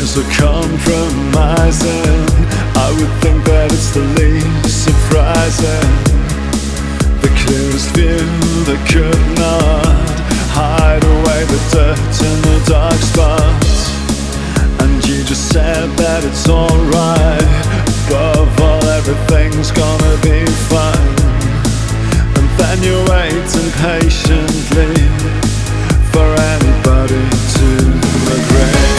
So compromising, I would think that it's the least surprising. The clearest view that could not hide away the dirt in the dark spots. And you just said that it's alright. Above all, everything's gonna be fine. And then you wait impatiently for anybody to agree.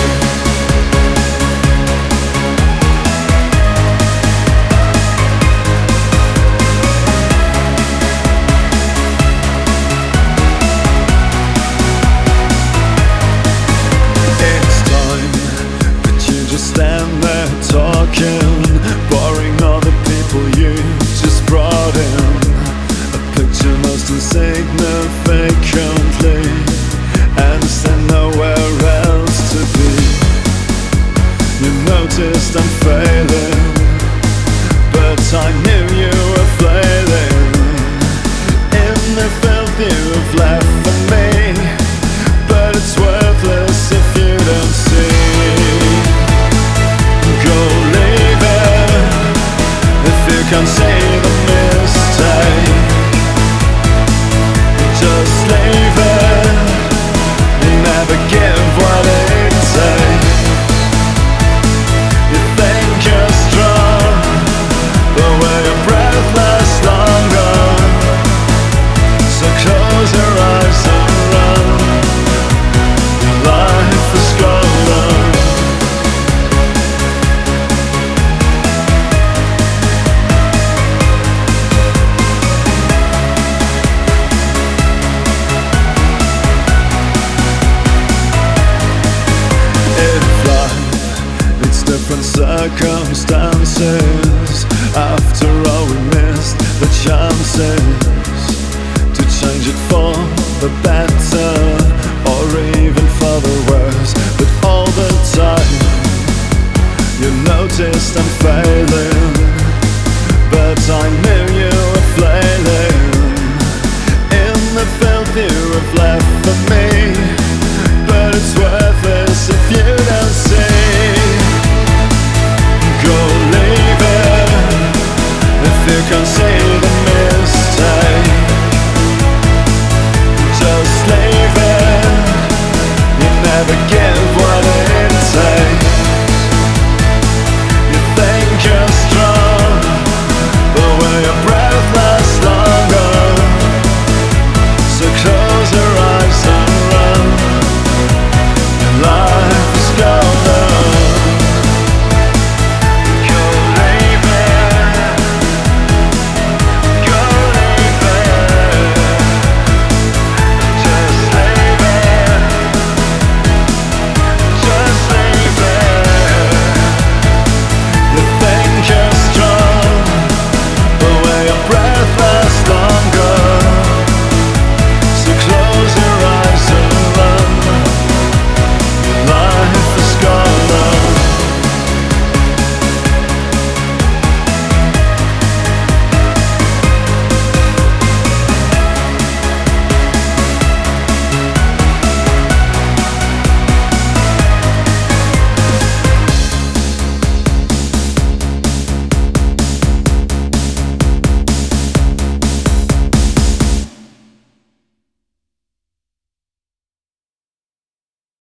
Stand there talking, boring all the people you just brought in. A picture most insignificantly, and there's nowhere else to be. You noticed I'm failing, but I knew you were flailing in the filth you've left for me. But it's worthless if you don't see. Can't see the mistake. Just leave it. Never give what it takes. You think you're strong, but will your breath last longer? So close your eyes and run. Your life is golden. Different circumstances. After all, we missed the chances to change it for the better, or even for the worse. But all the time you noticed I'm failing, but I knew you were flailing in the filth you have left for me. But it's worthless if you don't see. You can't see the mistake. Just leave it. You never get